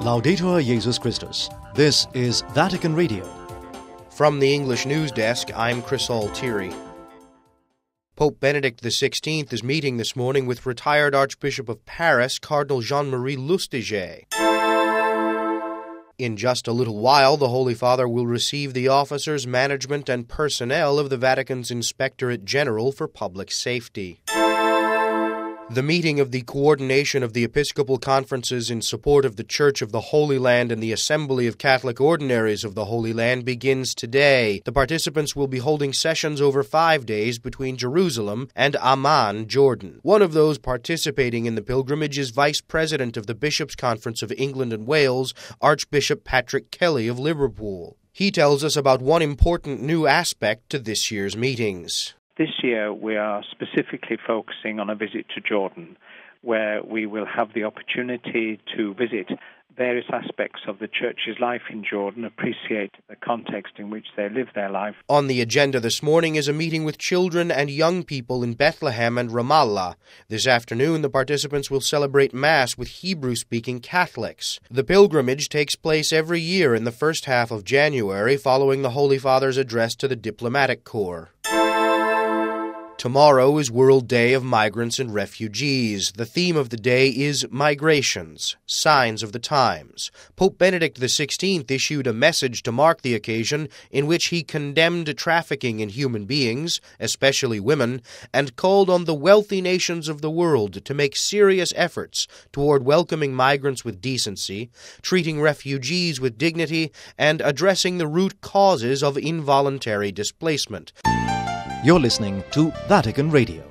Laudetur Jesus Christus. This is Vatican Radio. From the English News Desk, I'm Chris Altieri. Pope Benedict XVI is meeting this morning with retired Archbishop of Paris, Cardinal Jean-Marie Lustiger. In just a little while, the Holy Father will receive the officers, management, and personnel of the Vatican's Inspectorate General for Public Safety. The meeting of the Coordination of the Episcopal Conferences in support of the Church of the Holy Land and the Assembly of Catholic Ordinaries of the Holy Land begins today. The participants will be holding sessions over 5 days between Jerusalem and Amman, Jordan. One of those participating in the pilgrimage is Vice President of the Bishops' Conference of England and Wales, Archbishop Patrick Kelly of Liverpool. He tells us about one important new aspect to this year's meetings. This year, we are specifically focusing on a visit to Jordan, where we will have the opportunity to visit various aspects of the Church's life in Jordan, appreciate the context in which they live their life. On the agenda this morning is a meeting with children and young people in Bethlehem and Ramallah. This afternoon, the participants will celebrate Mass with Hebrew-speaking Catholics. The pilgrimage takes place every year in the first half of January, following the Holy Father's address to the diplomatic corps. Tomorrow is World Day of Migrants and Refugees. The theme of the day is Migrations, Signs of the Times. Pope Benedict XVI issued a message to mark the occasion in which he condemned trafficking in human beings, especially women, and called on the wealthy nations of the world to make serious efforts toward welcoming migrants with decency, treating refugees with dignity, and addressing the root causes of involuntary displacement. You're listening to Vatican Radio.